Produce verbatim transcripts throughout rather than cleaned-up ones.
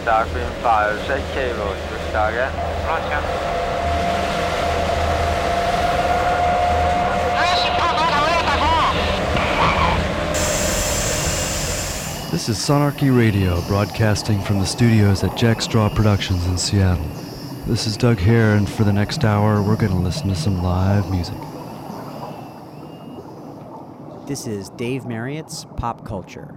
Darkwing five, set cable to target. Roger. This is Sonarchy Radio, broadcasting from the studios at Jackstraw Productions in Seattle. This is Doug Hare, and for the next hour, we're going to listen to some live music. This is Dave Marriott's Pop Culture.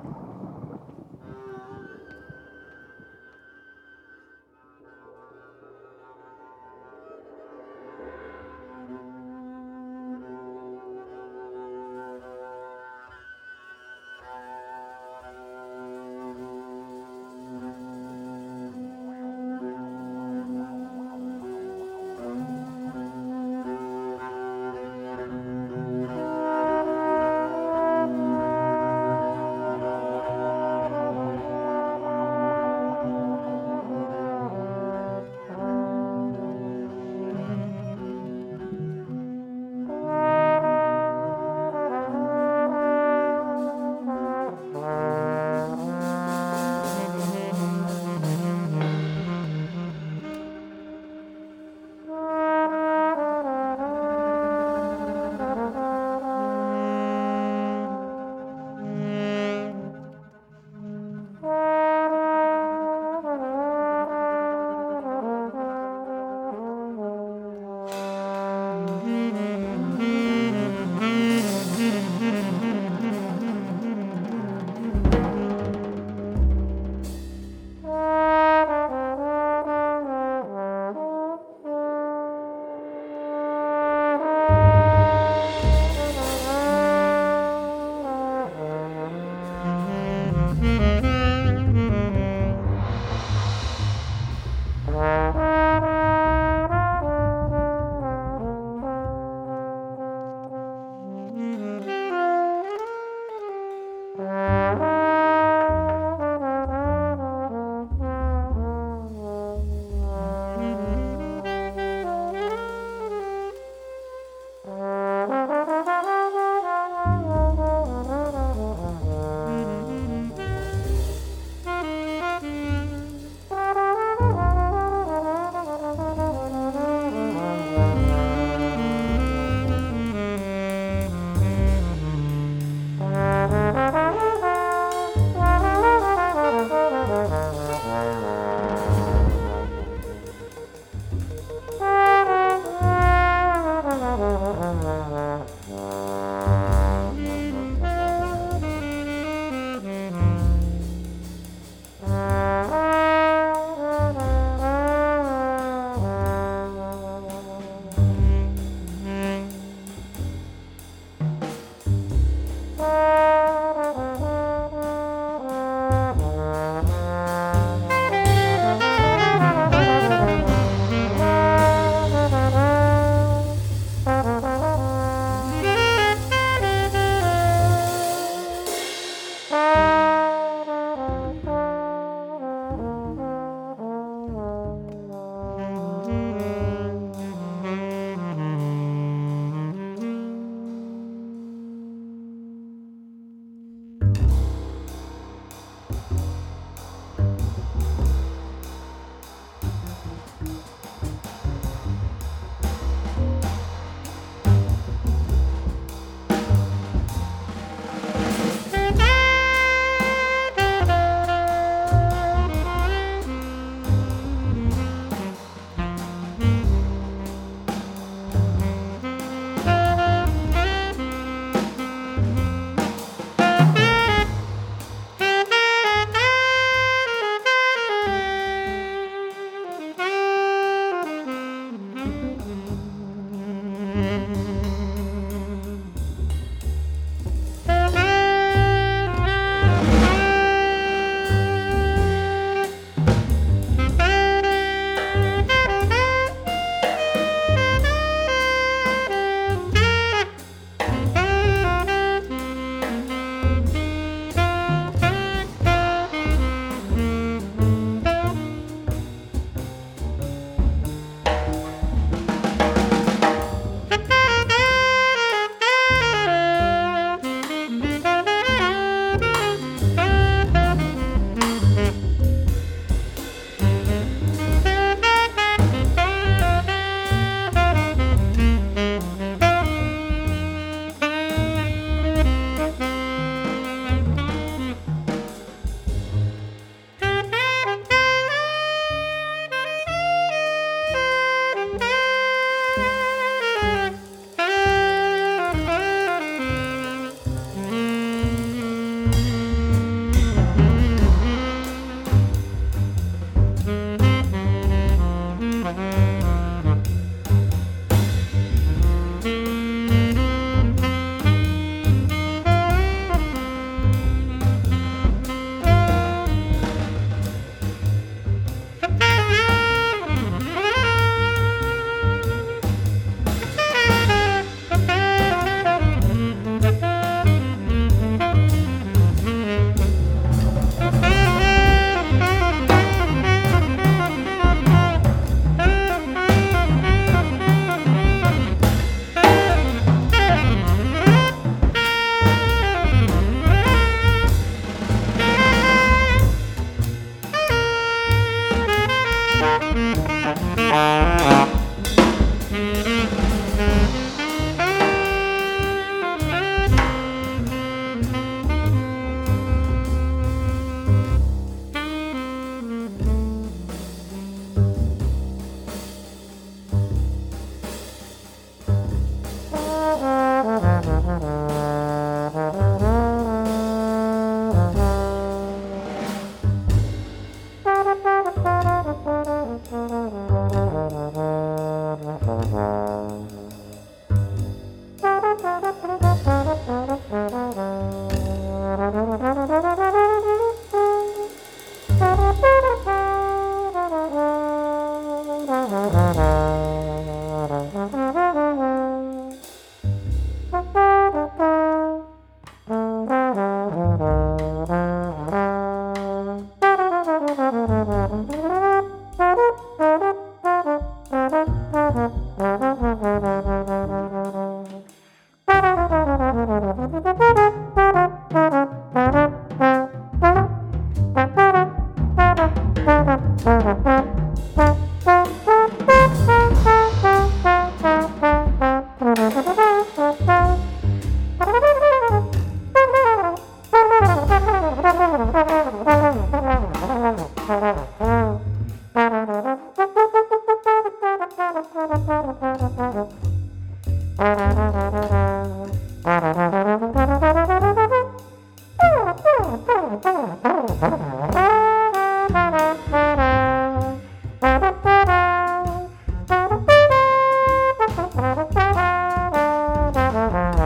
Thank you.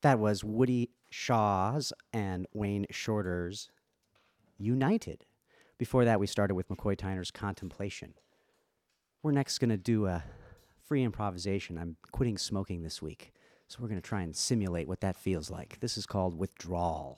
That was Woody Shaw's and Wayne Shorter's United. Before that, we started with McCoy Tyner's Contemplation. We're next going to do a free improvisation. I'm quitting smoking this week, so we're going to try and simulate what that feels like. This is called Withdrawal.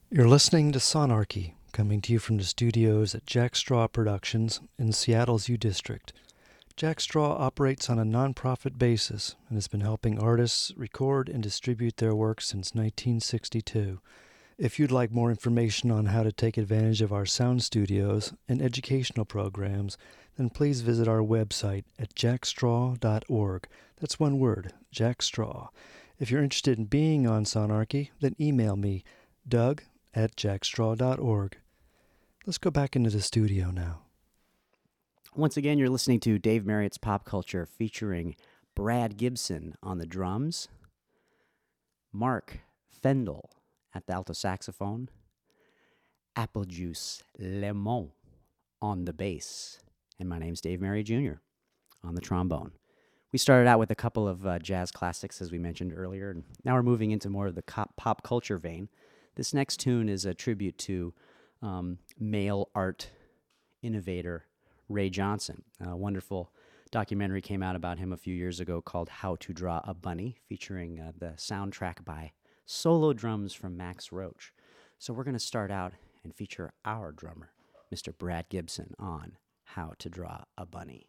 You're listening to Sonarchy, coming to you from the studios at Jack Straw Productions in Seattle's U District. Jack Straw operates on a non-profit basis and has been helping artists record and distribute their work since nineteen sixty-two. If you'd like more information on how to take advantage of our sound studios and educational programs, then please visit our website at jackstraw dot org. That's one word, Jackstraw. If you're interested in being on Sonarchy, then email me, Doug at jackstraw dot org. Let's go back into the studio now. Once again, you're listening to Dave Marriott's Pop Culture featuring Brad Gibson on the drums, Mark Fendel at the alto saxophone, Applejuice Lemon on the bass, and my name's Dave Marriott Junior on the trombone. We started out with a couple of uh, jazz classics, as we mentioned earlier, and now we're moving into more of the co- pop culture vein. This next tune is a tribute to um, male art innovator Ray Johnson. A wonderful documentary came out about him a few years ago called How to Draw a Bunny, featuring uh, the soundtrack by solo drums from Max Roach. So we're going to start out and feature our drummer, Mister Brad Gibson, on How to Draw a Bunny.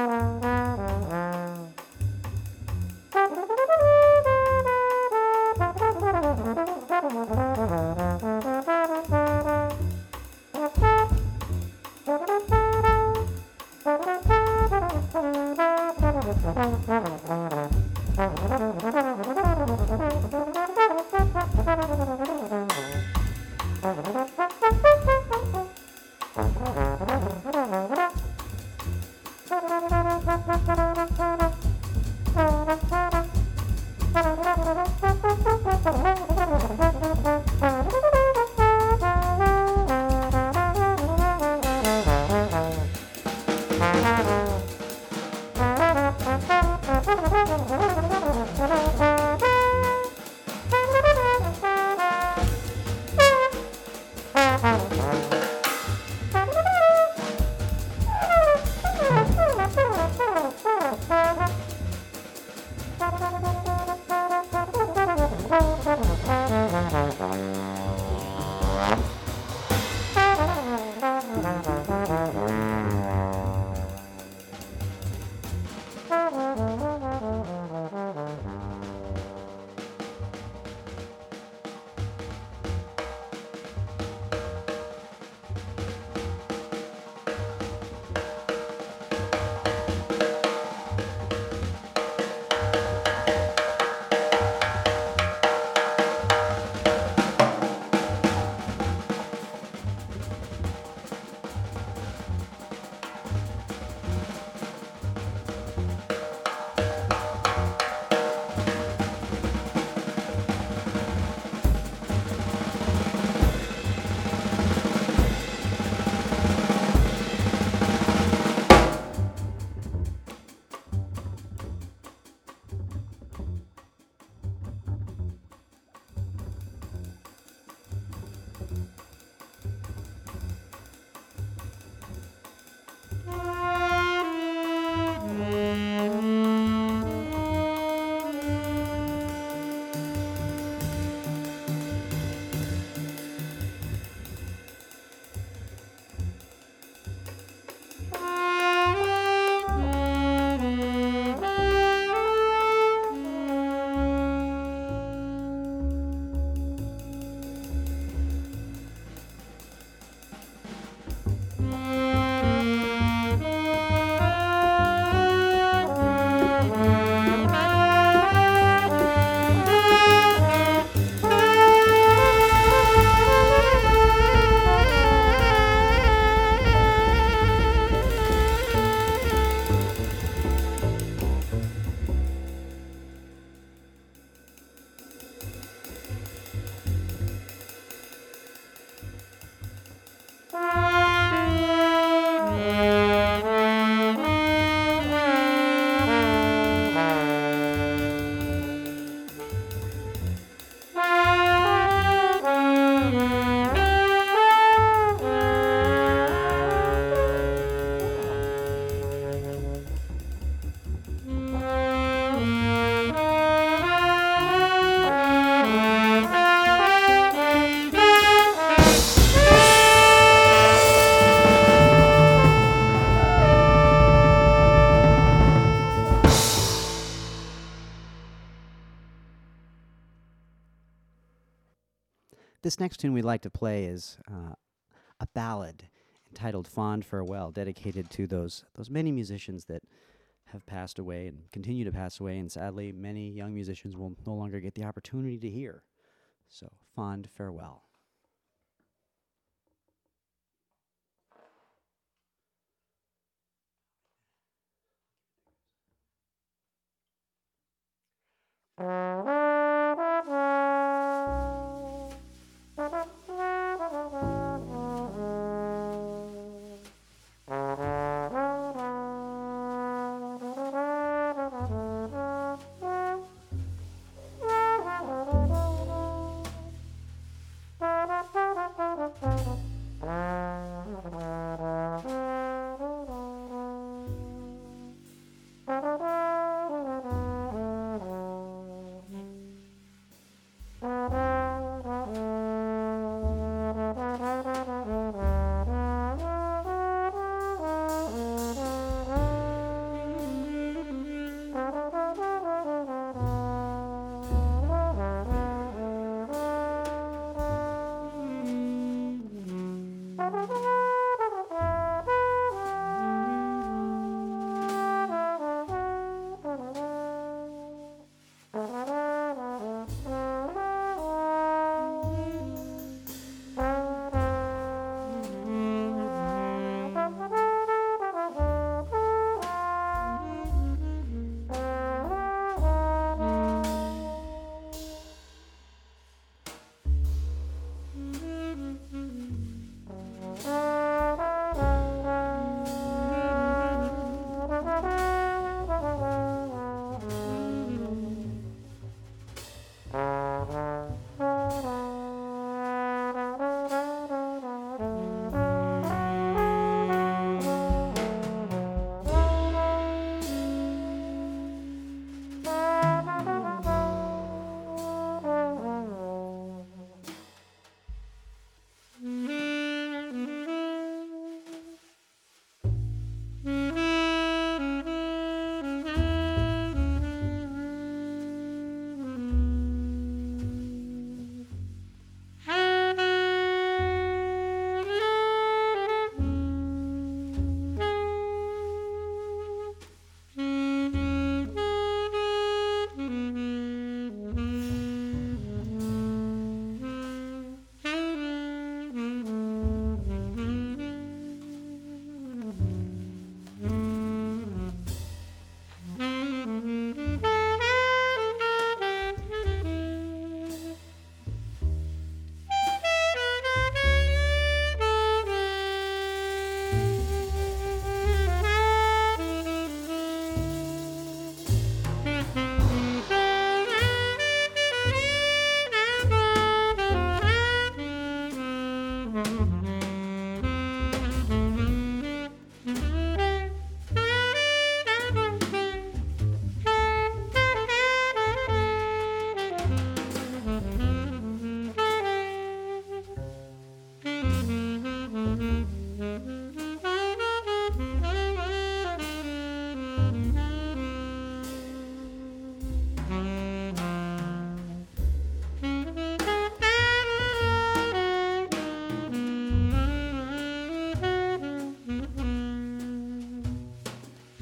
This next tune we'd like to play is uh, a ballad entitled Fond Farewell, dedicated to those those many musicians that have passed away and continue to pass away, and sadly many young musicians will no longer get the opportunity to hear. So, Fond Farewell.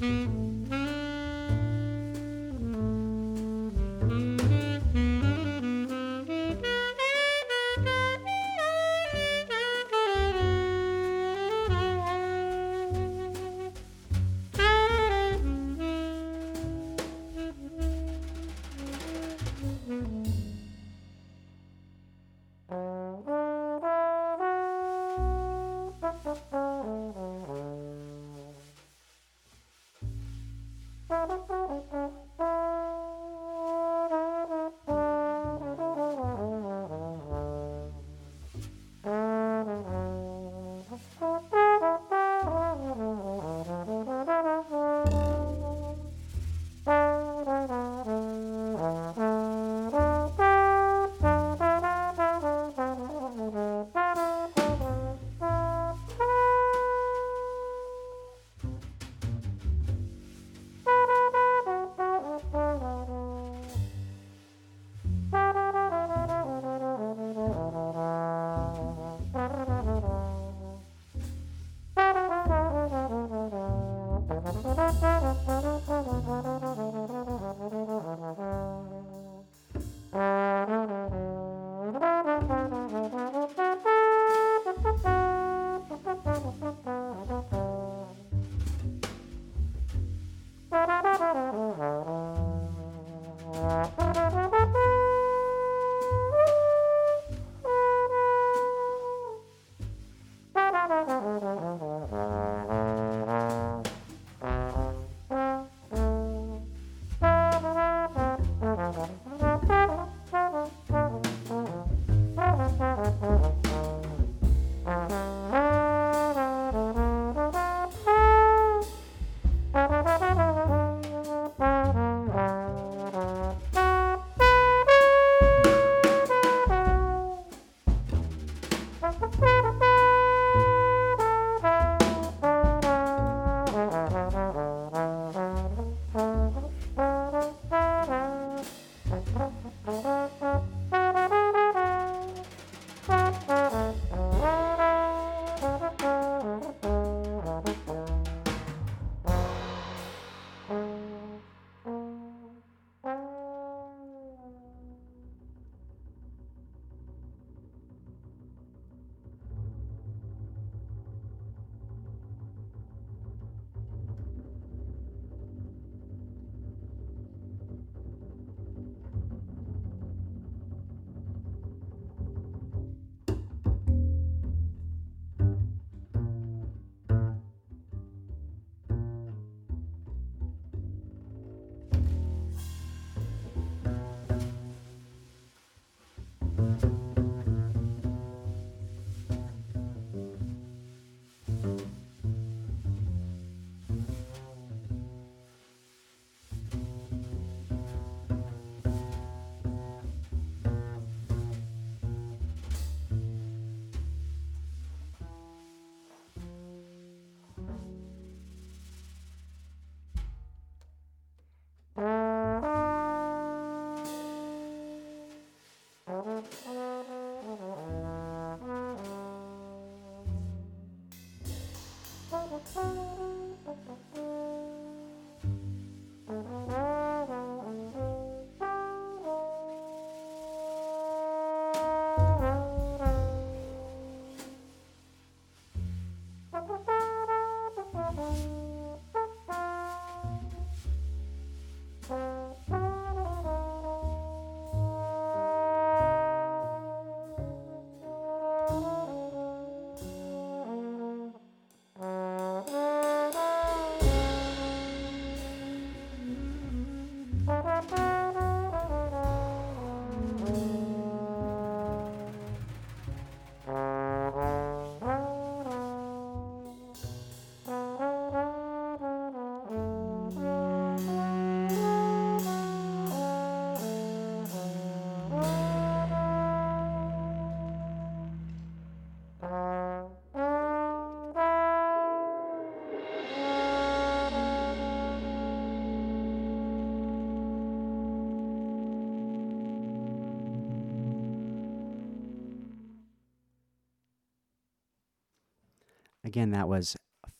Again, that was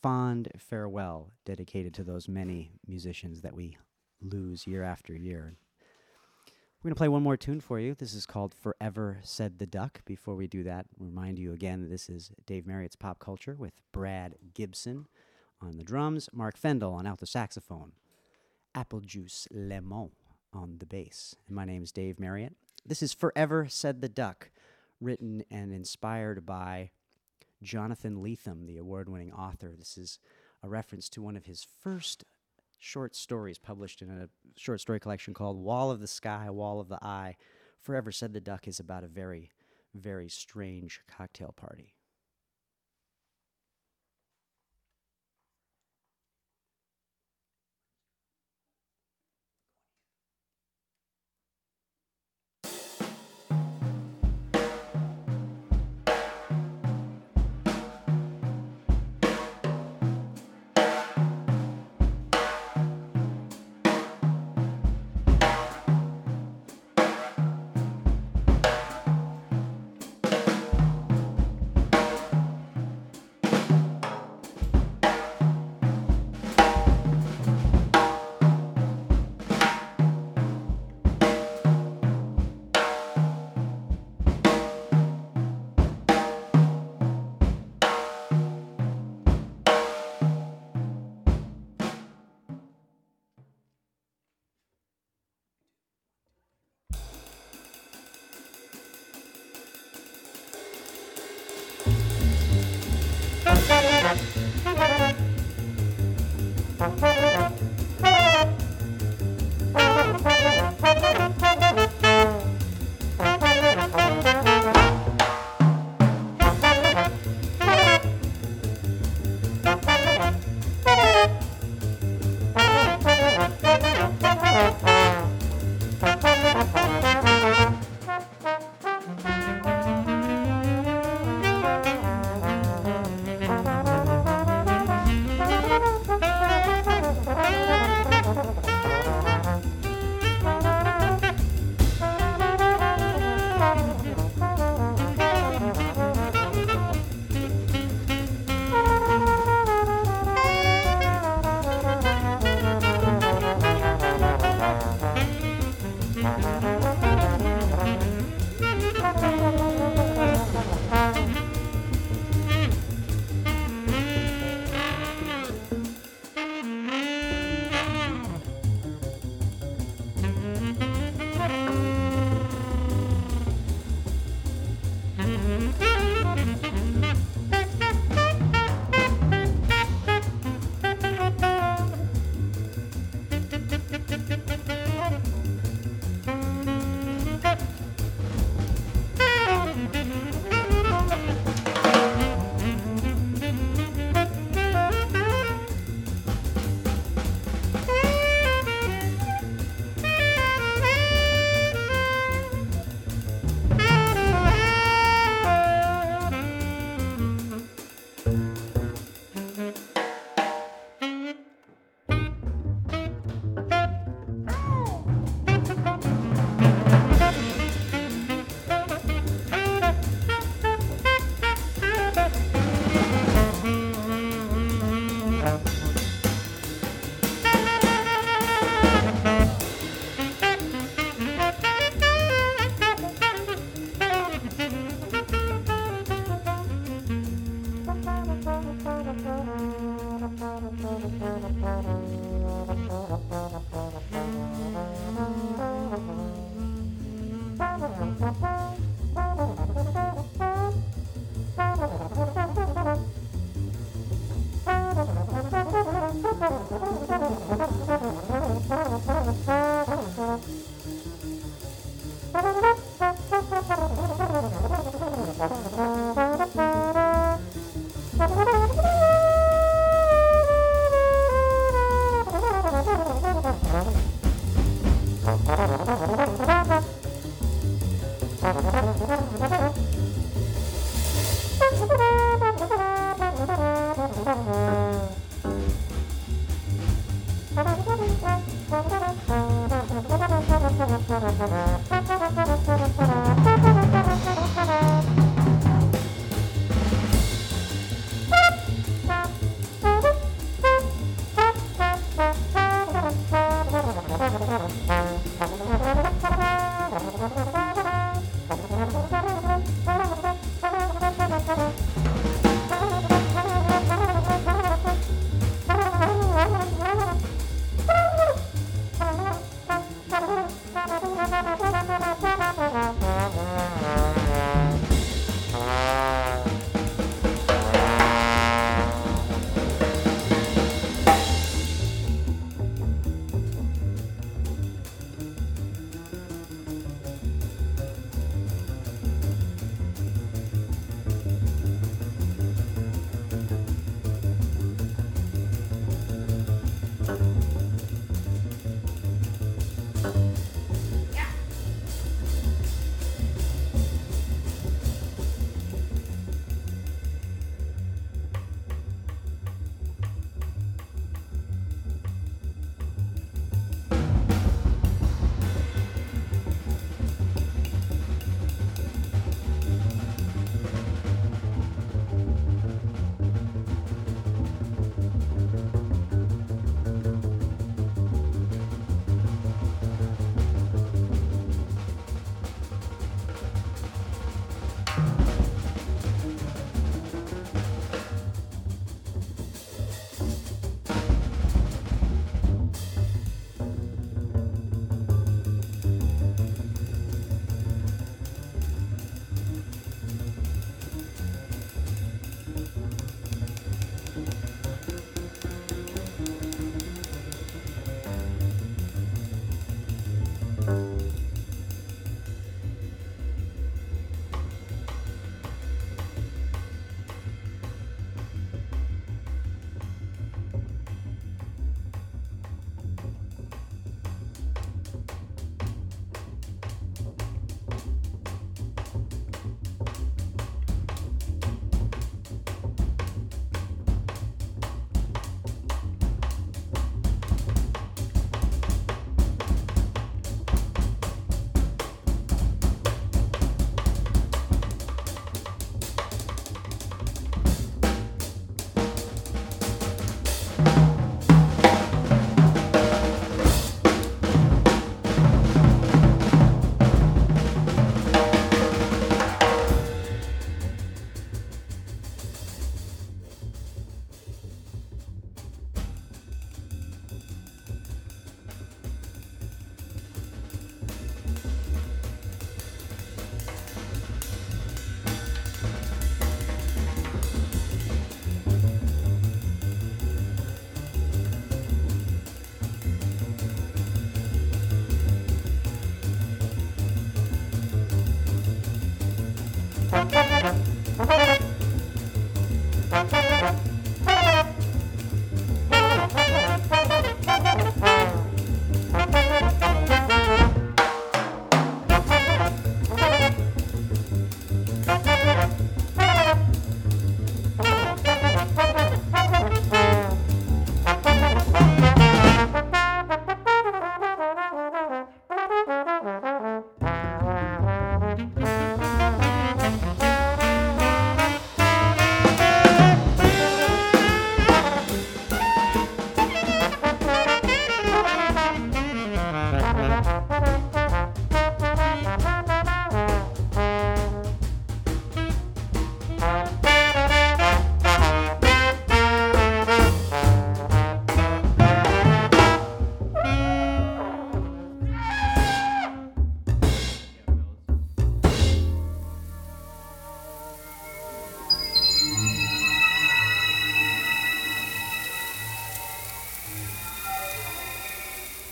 fond farewell dedicated to those many musicians that we lose year after year. We're going to play one more tune for you. This is called Forever Said the Duck. Before we do that, remind you again that this is Dave Marriott's Pop Culture with Brad Gibson on the drums, Mark Fendel on alto saxophone, Apple Juice Lemon on the bass. And my name is Dave Marriott. This is Forever Said the Duck, written and inspired by Jonathan Lethem, the award-winning author. This is a reference to one of his first short stories published in a short story collection called Wall of the Sky, Wall of the Eye. Forever Said the Duck is about a very, very strange cocktail party.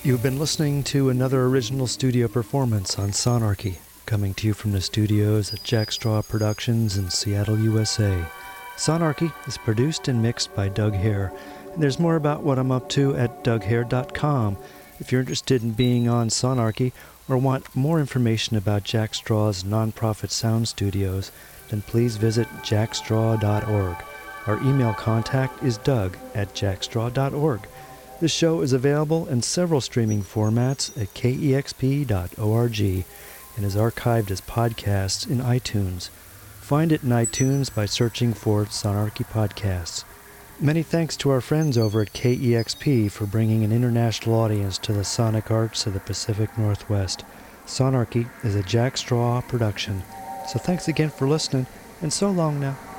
You've been listening to another original studio performance on Sonarchy, coming to you from the studios at Jack Straw Productions in Seattle, U S A. Sonarchy is produced and mixed by Doug Hare, and there's more about what I'm up to at doug hare dot com. If you're interested in being on Sonarchy or want more information about Jack Straw's nonprofit sound studios, then please visit jack straw dot org. Our email contact is doug at jack straw dot org. This show is available in several streaming formats at k e x p dot org and is archived as podcasts in iTunes. Find it in iTunes by searching for Sonarchy Podcasts. Many thanks to our friends over at K E X P for bringing an international audience to the sonic arts of the Pacific Northwest. Sonarchy is a Jack Straw production. So thanks again for listening, and so long now.